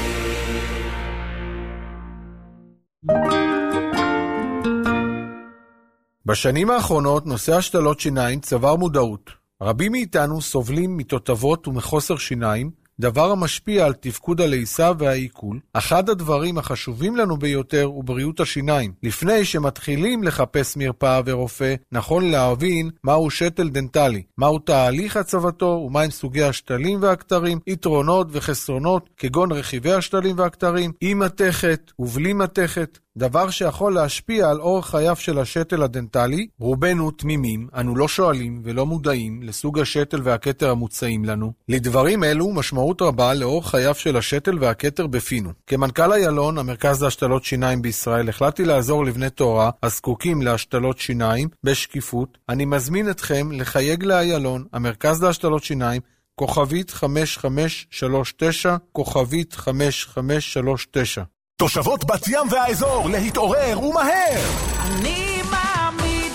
בשנים האחרונות נושא השתלות שיניים צבר מודעות. רבים מאיתנו סובלים מתותבות ומחוסר שיניים, דבר המשפיע על תפקוד הלעיסה והעיכול. אחד הדברים החשובים לנו ביותר הוא בריאות השיניים. לפני שמתחילים לחפש מרפאה ורופא, נכון להבין מהו שתל דנטלי, מהו תהליך הצבתו ומהם סוגי השתלים והכתרים, יתרונות וחסרונות כגון רכיבי השתלים והכתרים, עם מתכת ובלי מתכת. דבר שיכול להשפיע על אורח חייו של השתל הדנטלי. רובנו תמימים, אנו לא שואלים ולא מודעים לסוג השתל והכתר המוצאים לנו. לדברים אלו משמעות רבה לאורח חייו של השתל והכתר בפינו. כמנכ"ל איילון, המרכז להשתלות שיניים בישראל, החלטתי לעזור לבני תורה הזקוקים להשתלות שיניים בשקיפות. אני מזמין אתכם לחייג לאיילון, המרכז להשתלות שיניים, כוכבית חמש חמש שלוש תשע, כוכבית חמש חמש שלוש תשע. תושבות בת ים והאזור, להתעורר ומהר! אני מעמיד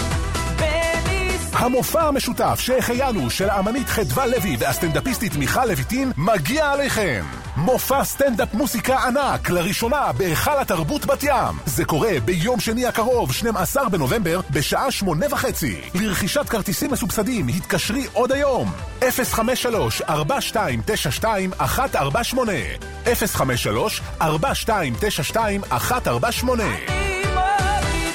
בניס. המופע המשותף שהחיינו של האמנית חדווה לוי והסטנדאפיסטית מיכל לויטין מגיע עליכם. מופע סטנדאפ מוסיקה ענק לראשונה בהיכל התרבות בת ים. זה קורה ביום שני הקרוב, שנים עשר בנובמבר, בשעה שמונה וחצי. לרכישת כרטיסים מסובסדים התקשרי עוד היום. אפס חמש שלוש ארבע שתיים תשע שתיים אחת ארבע שמונה אפס חמש שלוש ארבע שתיים תשע שתיים אחת ארבע שמונה. אני מעמיד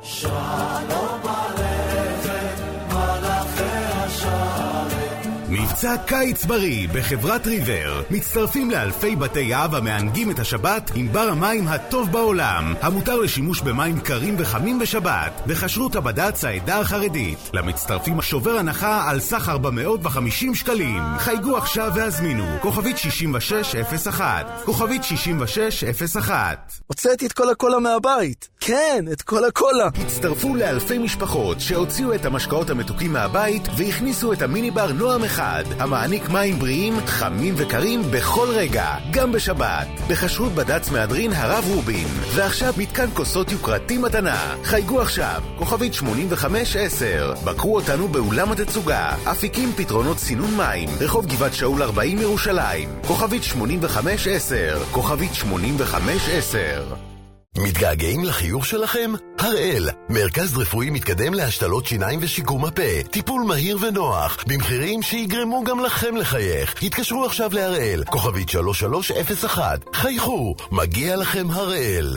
שלום עליכם, מלאכי השרת. מבצע קיץ בריא בחברת ריבר. מצטרפים לאלפי בתי אב המענגים את השבת עם בר המים הטוב בעולם, המותר לשימוש במים קרים וחמים בשבת, בכשרות הבד"ץ העדה החרדית. למצטרפים שובר הנחה על סך ארבע מאות וחמישים שקלים. חייגו עכשיו והזמינו כוכבית שישים ושש אפס אחת, כוכבית שישים ושש אפס אחת. הוצאתי את כל הקולה מהבית. כן, את כל הקולה. הצטרפו לאלפי משפחות שהוציאו את המשקאות המתוקים מהבית והכניסו את המיניבר נועם אחד, המעניק מים בריאים, חמים וקרים בכל רגע, גם בשבת. בכשרות בד"ץ מהדרין הרב רובין. ועכשיו מתקן כוסות יוקרתי מתנה. חייגו עכשיו, כוכבית שמונים וחמש עשר. בקרו אותנו באולם התצוגה. אפיקים פתרונות סינון מים, רחוב גבעת שאול ארבעים ירושלים. כוכבית שמונים וחמש עשר, כוכבית שמונים וחמש עשר. מתגעגעים לחיוך שלכם? הראל, מרכז רפואי מתקדם להשתלות שיניים ושיקום הפה. טיפול מהיר ונוח, במחירים שיגרמו גם לכם לחייך. התקשרו עכשיו להראל, כוכבית שלוש שלוש אפס אחת. חייכו, מגיע לכם הראל.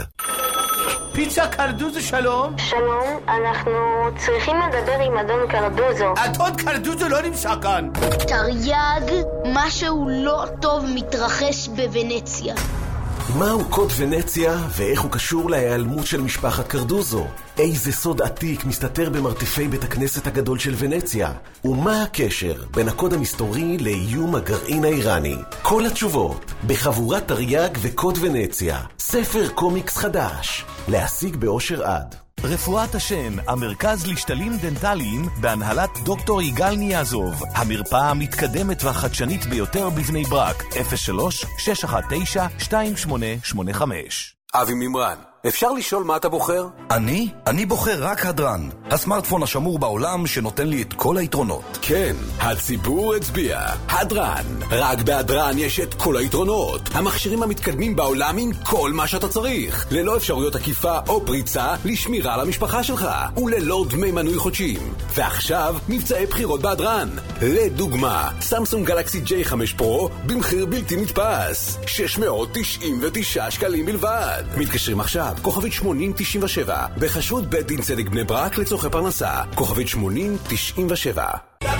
פיצה קרדוזו, שלום. שלום, אנחנו צריכים לדבר עם אדון קרדוזו. אדון קרדוזו לא נמצא כאן. תרי"ג, משהו לא טוב מתרחש בוונציה. מהו קוד ונציה ואיך הוא קשור להיעלמות של משפחת קרדוזו? איזה סוד עתיק מסתתר במרתפי בית הכנסת הגדול של ונציה? ומה הקשר בין הקוד המסתורי לאיום הגרעין האיראני? כל התשובות בחבורת תרי"ג וקוד ונציה, ספר קומיקס חדש, להשיג באושר עד. רפואת השן, המרכז לשתלים דנטליים בהנהלת דוקטור יגאל ניאזוב, המרפאה המתקדמת והחדשנית ביותר בבני ברק, אפס שלוש שש אחת תשע שתיים שמונה שמונה חמש. אבי מימרן, אפשר לשאול מה אתה בוחר? אני? אני בוחר רק הדרן, הסמארטפון השמור בעולם שנותן לי את כל היתרונות. כן, הציבור הצביע. הדרן. רק בהדרן יש את כל היתרונות. המכשירים המתקדמים בעולם עם כל מה שאתה צריך. ללא אפשרויות עקיפה או פריצה לשמירה על המשפחה שלך. וללא דמי מנוי חודשיים. ועכשיו, מבצעי בחירות בהדרן. לדוגמה, סמסונג גלקסי ג'יי חמש פרו במחיר בלתי נתפס. שש מאות תשעים ותשעה שקלים בלבד. מתקשרים עכשיו. כוכבית שמונים תשעים ושבע, בחשבות בית דין צדק בני ברק לצורכי פרנסה, כוכבית שמונים תשעים ושבע.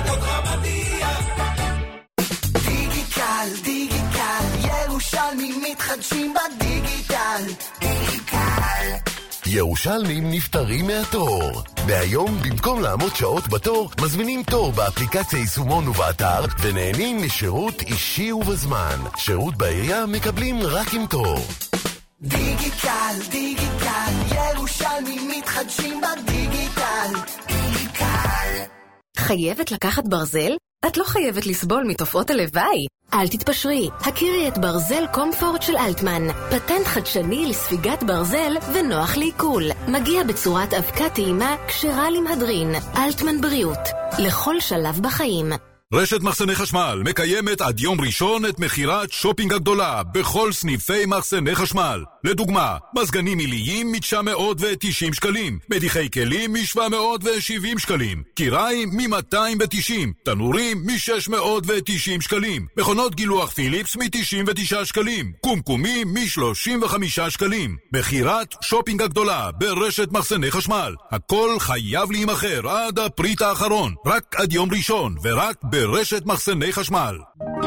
דיגיטל, דיגיטל, ירושלמים מתחדשים בדיגיטל. דיגיטל. ירושלמים נפטרים מהתור. והיום, במקום לעמוד שעות בתור, מזמינים תור באפליקציה יישומון ובאתר, ונהנים משירות אישי ובזמן. שירות בעירייה מקבלים רק עם תור. דיגיטל, דיגיטל, ירושלמים מתחדשים בדיגיטל. דיגיטל. חייבת לקחת ברזל? את לא חייבת לסבול מתופעות הלוואי. אל תתפשרי, הכירי את ברזל קומפורט של אלטמן. פטנט חדשני לספיגת ברזל ונוח לעיכול. מגיע בצורת אבקה טעימה כשרה למהדרין. אלטמן בריאות, לכל שלב בחיים. רשת מחסני חשמל מקיימת עד יום ראשון את מחירת שופינג הגדולה בכל סניפי מחסני חשמל. לדוגמה, מזגנים עיליים מ-תשע מאות ותשעים שקלים, מדיחי כלים מ-שבע מאות ושבעים שקלים, קיריים מ-מאתיים ותשעים, תנורים מ-שש מאות ותשעים שקלים, מכונות גילוח פיליפס מ-תשעים ותשעה שקלים, קומקומים מ-שלושים וחמישה שקלים. מחירת שופינג הגדולה ברשת מחסני חשמל. הכל חייב להימחר עד הפריט האחרון, רק עד יום ראשון ורק ברשת מחסני חשמל.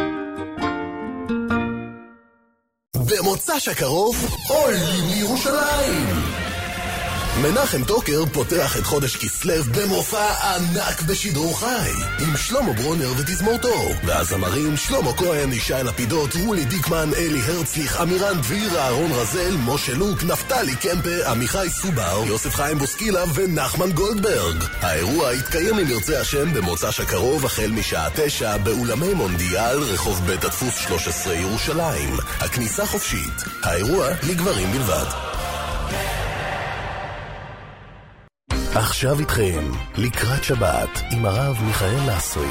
במוצ"ש הקרוב עולים לירושלים. מנחם טוקר פותח את חודש כסלו במופע ענק בשידור חי עם שלמה ברונר ותזמורתו, והזמרים שלמה כהן, ישי לפידות, רולי דיקמן, אלי הרצליך, אמירן דביר, אהרון רזל, משה לוק, נפתלי קמפה, עמיחי סובר, יוסף חיים בוסקילה ונחמן גולדברג. האירוע יתקיים אם ירצה השם במוצ"ש הקרוב החל משעה תשע באולמי מונדיאל, רחוב בית הדפוס שלוש עשרה ירושלים. הכניסה חופשית. האירוע לגברים בלבד. עכשיו איתכם, לקראת שבת, עם הרב מיכאל לסרי.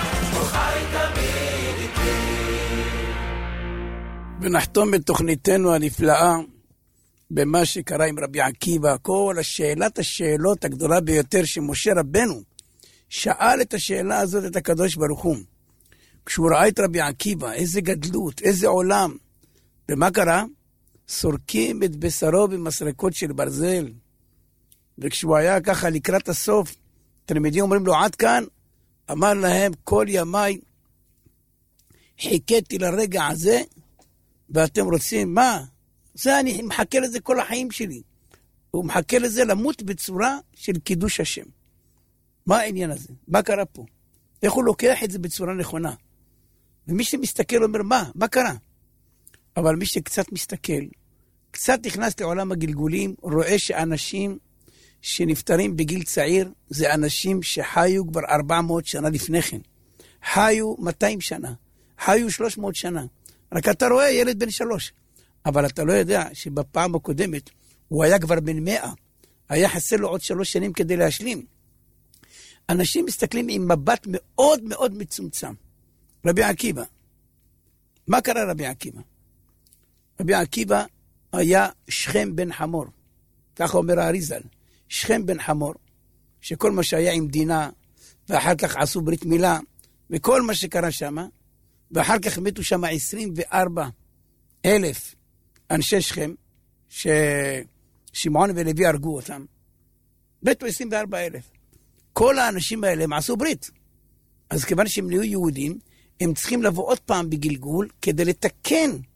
ונחתום את תוכניתנו הנפלאה במה שקרה עם רבי עקיבא. כל השאלת השאלות הגדולה ביותר שמשה רבנו שאל את השאלה הזאת את הקדוש ברוך הוא. כשהוא ראה את רבי עקיבא, איזה גדלות, איזה עולם. ומה קרה? סורקים את בשרו במסרקות של ברזל. וכשהוא היה ככה לקראת הסוף, תלמידים אומרים לו עד כאן, אמר להם כל ימיי חיכיתי לרגע הזה, ואתם רוצים מה? זה אני מחכה לזה כל החיים שלי. הוא מחכה לזה למות בצורה של קידוש השם. מה העניין הזה? מה קרה פה? איך הוא לוקח את זה בצורה נכונה? ומי שמסתכל אומר מה? מה קרה? אבל מי שקצת מסתכל, קצת נכנס לעולם הגלגולים, רואה שאנשים שנפטרים בגיל צעיר, זה אנשים שחיו כבר ארבע מאות שנה לפני כן. חיו מאתיים שנה. חיו שלוש מאות שנה. רק אתה רואה ילד בן שלוש. אבל אתה לא יודע שבפעם הקודמת הוא היה כבר בן מאה. היה חסר לו עוד שלוש שנים כדי להשלים. אנשים מסתכלים עם מבט מאוד מאוד מצומצם. רבי עקיבא. מה קרה רבי עקיבא? רבי עקיבא היה שכם בן חמור. ככה אומר האריזל. שכם בן חמור, שכל מה שהיה עם דינה, ואחר כך עשו ברית מילה, וכל מה שקרה שם, ואחר כך מתו שם עשרים וארבע אלף אנשי שכם, ששמעון ולוי הרגו אותם. מתו עשרים וארבע אלף. כל האנשים האלה הם עשו ברית. אז כיוון שהם נהיו יהודים, הם צריכים לבוא עוד פעם בגלגול, כדי לתקן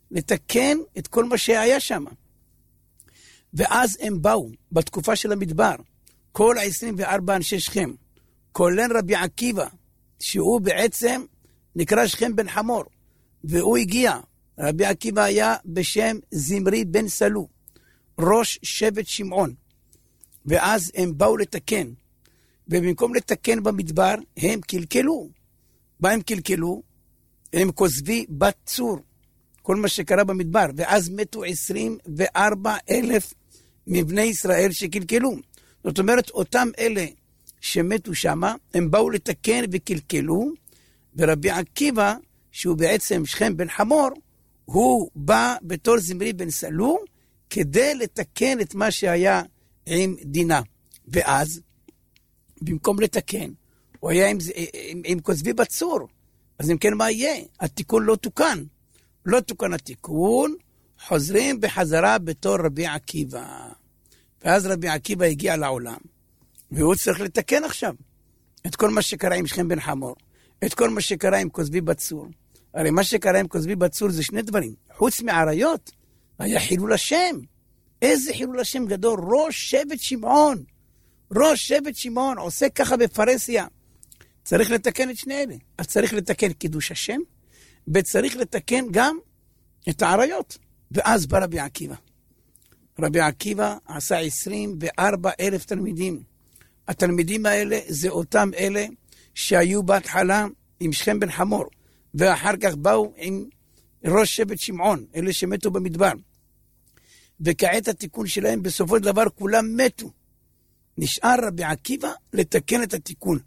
לתקן את כל מה שהיה שם. ואז הם באו, בתקופה של המדבר, כל ה-עשרים וארבעה אנשי שכם, כולל רבי עקיבא, שהוא בעצם נקרא שכם בן חמור, והוא הגיע, רבי עקיבא היה בשם זמרי בן סלו, ראש שבט שמעון, ואז הם באו לתקן, ובמקום לתקן במדבר, הם קלקלו. מה הם קלקלו? הם כוזבי בת צור, כל מה שקרה במדבר, ואז מתו עשרים וארבעה אלף מבני ישראל שקלקלו. זאת אומרת, אותם אלה שמתו שם, הם באו לתקן וקלקלו, ורבי עקיבא, שהוא בעצם שכם בן חמור, הוא בא בתור זמרי בן סלו, כדי לתקן את מה שהיה עם דינה. ואז, במקום לתקן, הוא היה עם, עם, עם כוזבי בצור. אז אם כן, מה יהיה? התיקון לא תוקן. לא תוקן התיקון, חוזרים בחזרה בתור רבי עקיבא. ואז רבי עקיבא הגיע לעולם, והוא צריך לתקן עכשיו את כל מה שקרה עם שכם בן חמור, את כל מה שקרה עם כוזבי בצור. הרי מה שקרה עם כוזבי בצור זה שני דברים. חוץ מעריות, היה חילול השם. איזה חילול השם גדול, ראש שבט שמעון. ראש שבט שמעון עושה ככה בפרסיה. צריך לתקן את שני אלה. אז צריך לתקן קידוש השם, וצריך לתקן גם את העריות. ואז בא רבי עקיבא. רבי עקיבא עשה עשרים וארבעה אלף תלמידים. התלמידים האלה זה אותם אלה שהיו בהתחלה עם שכם בן חמור, ואחר כך באו עם ראש שבט שמעון, אלה שמתו במדבר. וכעת התיקון שלהם בסופו של דבר כולם מתו. נשאר רבי עקיבא לתקן את התיקון.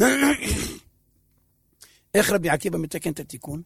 איך רבי עקיבא מתקן את התיקון?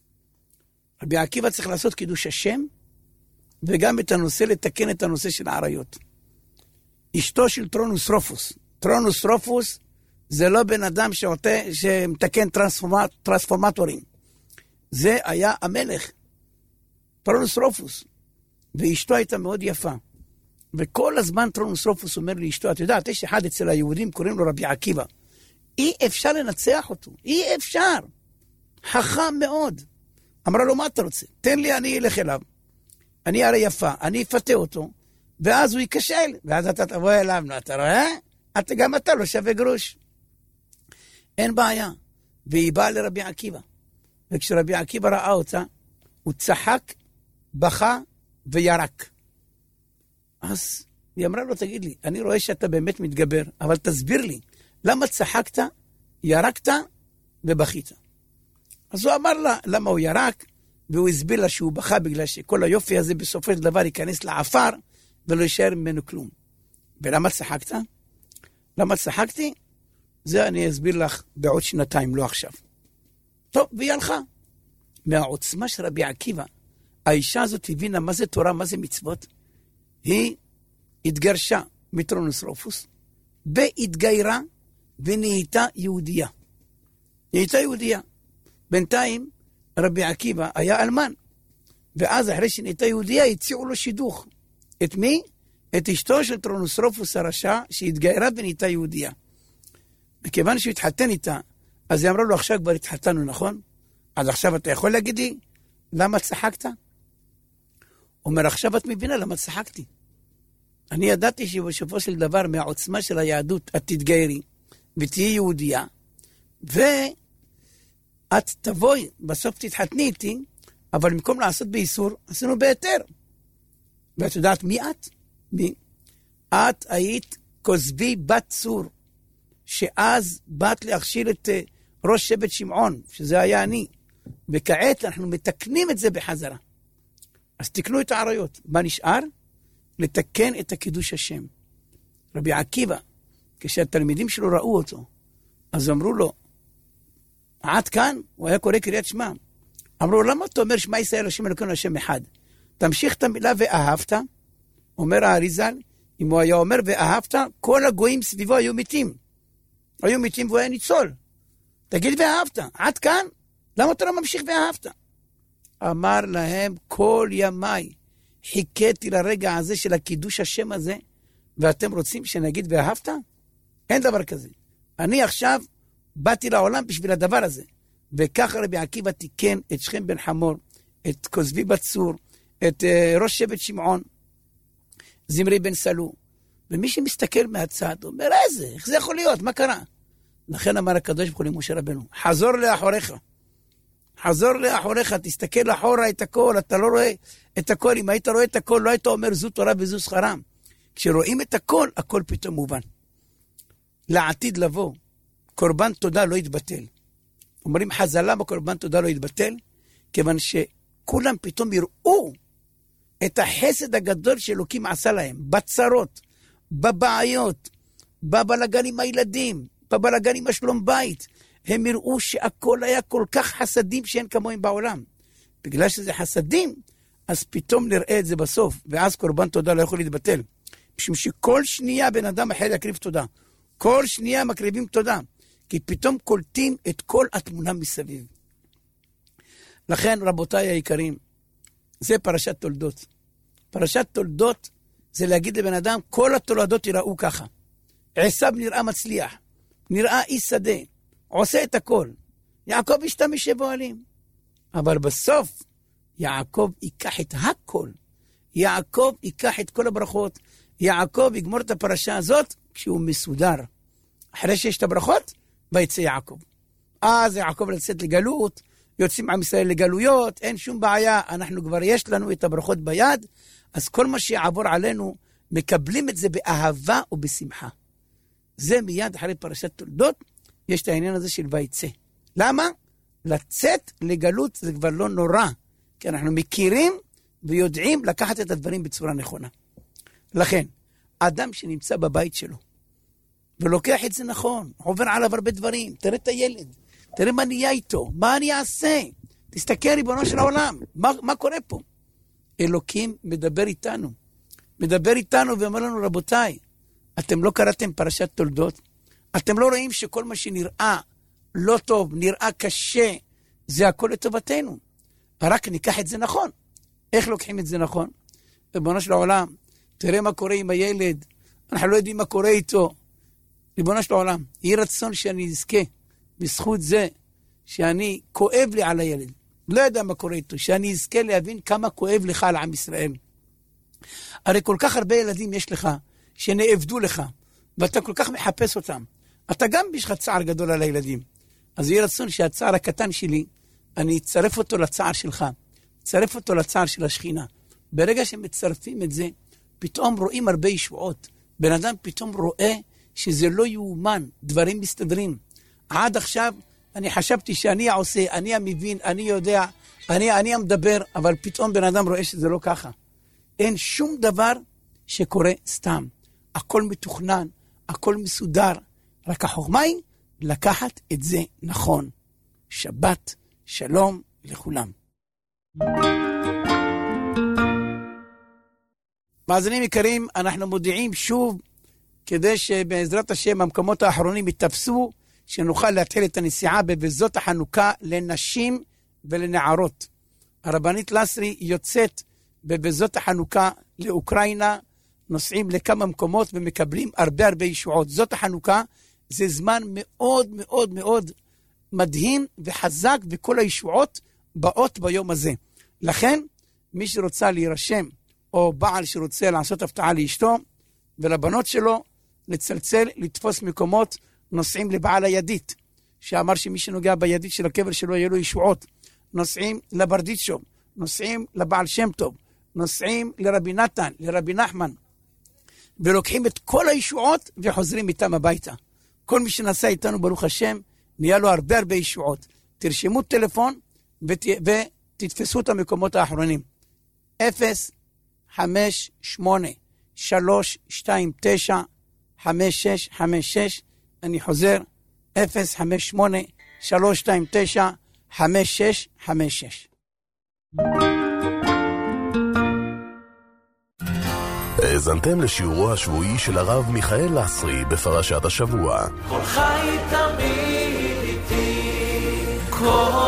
רבי עקיבא צריך לעשות קידוש השם, וגם את הנושא, לתקן את הנושא של העריות. אשתו של טרונוס רופוס. טרונוס רופוס זה לא בן אדם שעותה, שמתקן טרנספורמט, טרנספורמטורים. זה היה המלך, טרונוס רופוס. ואשתו הייתה מאוד יפה. וכל הזמן טרונוס רופוס אומר לאשתו, את יודעת, יש אחד אצל היהודים, קוראים לו רבי עקיבא. אי אפשר לנצח אותו, אי אפשר. חכם מאוד. אמרה לו, מה אתה רוצה? תן לי, אני אלך אליו. אני הרי יפה, אני אפתה אותו, ואז הוא יקשל, ואז אתה תבוא אליו, אתה רואה? אתה, גם אתה לא שווה גרוש. אין בעיה. והיא באה לרבי עקיבא. וכשרבי עקיבא ראה אותה, הוא צחק, בכה וירק. אז היא אמרה לו, תגיד לי, אני רואה שאתה באמת מתגבר, אבל תסביר לי, למה צחקת, ירקת ובכית? אז הוא אמר לה, למה הוא ירק? והוא הסביר לה שהוא בכה בגלל שכל היופי הזה בסופו של דבר ייכנס לעפר ולא יישאר ממנו כלום. ולמה צחקת? למה צחקתי? זה אני אסביר לך בעוד שנתיים, לא עכשיו. טוב, והיא הלכה. מהעוצמה של רבי עקיבא, האישה הזאת הבינה מה זה תורה, מה זה מצוות. היא התגרשה מטרונוס רופוס, והתגיירה ונהייתה יהודייה. נהייתה יהודייה. בינתיים רבי עקיבא היה אלמן, ואז אחרי שנהייתה יהודייה הציעו לו שידוך. את מי? את אשתו של טרונוס רופוס הרשע, שהתגיירה ונהייתה יהודייה. מכיוון שהוא התחתן איתה, אז היא אמרה לו, עכשיו כבר התחתנו, נכון? אז עכשיו אתה יכול להגיד לי, למה צחקת? אומר, עכשיו את מבינה למה צחקתי. אני ידעתי שבסופו של דבר, מהעוצמה של היהדות, את תתגיירי, ותהיי יהודייה, ואת תבואי, בסוף תתחתני איתי, אבל במקום לעשות באיסור, עשינו בהיתר. ואת יודעת מי את? מי? את היית כוזבי בת צור, שאז באת להכשיל את ראש שבט שמעון, שזה היה אני. וכעת אנחנו מתקנים את זה בחזרה. אז תקנו את העריות. מה נשאר? לתקן את הקידוש השם. רבי עקיבא, כשהתלמידים שלו ראו אותו, אז אמרו לו, עד כאן, הוא היה קורא קריאת שמע. אמרו, למה אתה אומר שמע ישראל השם אלוקינו השם אחד? תמשיך את המילה ואהבת, אומר האריזל, אם הוא היה אומר ואהבת, כל הגויים סביבו היו מתים. היו מתים והוא היה ניצול. תגיד ואהבת, עד כאן? למה אתה לא ממשיך ואהבת? אמר להם, כל ימיי חיכיתי לרגע הזה של הקידוש השם הזה, ואתם רוצים שנגיד ואהבת? אין דבר כזה. אני עכשיו באתי לעולם בשביל הדבר הזה. וככה רבי עקיבא תיקן את שכם בן חמור, את כוזבי בצור, את uh, ראש שבט שמעון, זמרי בן סלו. ומי שמסתכל מהצד, אומר, איזה, איך זה יכול להיות? מה קרה? לכן אמר הקדוש ברוך הוא למשה רבנו, חזור לאחוריך. חזור לאחוריך, תסתכל אחורה את הכל, אתה לא רואה את הכל. אם היית רואה את הכל, לא היית אומר זו תורה וזו שכרם. כשרואים את הכל, הכל פתאום מובן. לעתיד לבוא, קורבן תודה לא יתבטל. אומרים חזלה בקורבן תודה לא יתבטל, כיוון שכולם פתאום יראו את החסד הגדול שאלוקים עשה להם, בצרות, בבעיות, בבלגן עם הילדים, בבלגן עם השלום בית. הם יראו שהכל היה כל כך חסדים שאין כמוהם בעולם. בגלל שזה חסדים, אז פתאום נראה את זה בסוף, ואז קורבן תודה לא יכול להתבטל. משום שכל שנייה בן אדם אחר יקריב תודה. כל שנייה מקריבים תודה. כי פתאום קולטים את כל התמונה מסביב. לכן, רבותיי היקרים, זה פרשת תולדות. פרשת תולדות זה להגיד לבן אדם, כל התולדות יראו ככה. עשיו נראה מצליח, נראה איש שדה, עושה את הכל. יעקב השתמש בועלים. אבל בסוף, יעקב ייקח את הכל. יעקב ייקח את כל הברכות. יעקב יגמור את הפרשה הזאת כשהוא מסודר. אחרי שיש את הברכות, ויצא יעקב. אז יעקב לצאת לגלות, יוצאים עם ישראל לגלויות, אין שום בעיה, אנחנו כבר יש לנו את הברכות ביד, אז כל מה שיעבור עלינו, מקבלים את זה באהבה ובשמחה. זה מיד אחרי פרשת תולדות, יש את העניין הזה של ויצא. למה? לצאת לגלות זה כבר לא נורא, כי אנחנו מכירים ויודעים לקחת את הדברים בצורה נכונה. לכן, אדם שנמצא בבית שלו, ולוקח את זה נכון, עובר עליו הרבה דברים, תראה את הילד, תראה מה נהיה איתו, מה אני אעשה, תסתכל ריבונו של העולם, מה, מה קורה פה? אלוקים מדבר איתנו, מדבר איתנו ואומר לנו, רבותיי, אתם לא קראתם פרשת תולדות, אתם לא רואים שכל מה שנראה לא טוב, נראה קשה, זה הכל לטובתנו, רק ניקח את זה נכון. איך לוקחים את זה נכון? ריבונו של העולם, תראה מה קורה עם הילד, אנחנו לא יודעים מה קורה איתו, ריבונו של העולם, יהי רצון שאני אזכה בזכות זה שאני כואב לי על הילד, לא יודע מה קורה איתו, שאני אזכה להבין כמה כואב לך על עם ישראל. הרי כל כך הרבה ילדים יש לך שנאבדו לך, ואתה כל כך מחפש אותם. אתה גם יש לך צער גדול על הילדים. אז יהי רצון שהצער הקטן שלי, אני אצרף אותו לצער שלך, אצרף אותו לצער של השכינה. ברגע שמצרפים את זה, פתאום רואים הרבה ישועות. בן אדם פתאום רואה שזה לא יאומן, דברים מסתדרים. עד עכשיו אני חשבתי שאני עושה, אני המבין, אני יודע, אני, אני המדבר, אבל פתאום בן אדם רואה שזה לא ככה. אין שום דבר שקורה סתם. הכל מתוכנן, הכל מסודר. רק החוכמה היא לקחת את זה נכון. שבת, שלום לכולם. מאזינים יקרים, אנחנו מודיעים שוב, כדי שבעזרת השם המקומות האחרונים יתפסו, שנוכל להתחיל את הנסיעה בבזות החנוכה לנשים ולנערות. הרבנית לסרי יוצאת בבזות החנוכה לאוקראינה, נוסעים לכמה מקומות ומקבלים הרבה הרבה ישועות. זאת החנוכה, זה זמן מאוד מאוד מאוד מדהים וחזק, וכל הישועות באות ביום הזה. לכן, מי שרוצה להירשם, או בעל שרוצה לעשות הפתעה לאשתו ולבנות שלו, לצלצל, לתפוס מקומות, נוסעים לבעל הידית, שאמר שמי שנוגע בידית של הקבר שלו יהיו לו ישועות. נוסעים לברדיצ'ו, נוסעים לבעל שם טוב, נוסעים לרבי נתן, לרבי נחמן, ולוקחים את כל הישועות וחוזרים איתם הביתה. כל מי שנסע איתנו ברוך השם, נהיה לו הרבה הרבה ישועות. תרשמו טלפון ות... ותתפסו את המקומות האחרונים. אפס חמש שמונה שלוש שתיים תשע חמש שש חמש שש. אני חוזר, אפס חמש שמונה שלוש שתיים תשע חמש שש חמש שש. האזנתם לשיעורו השבועי של הרב מיכאל לסרי בפרשת השבוע. כל חי תמיד איתי, כל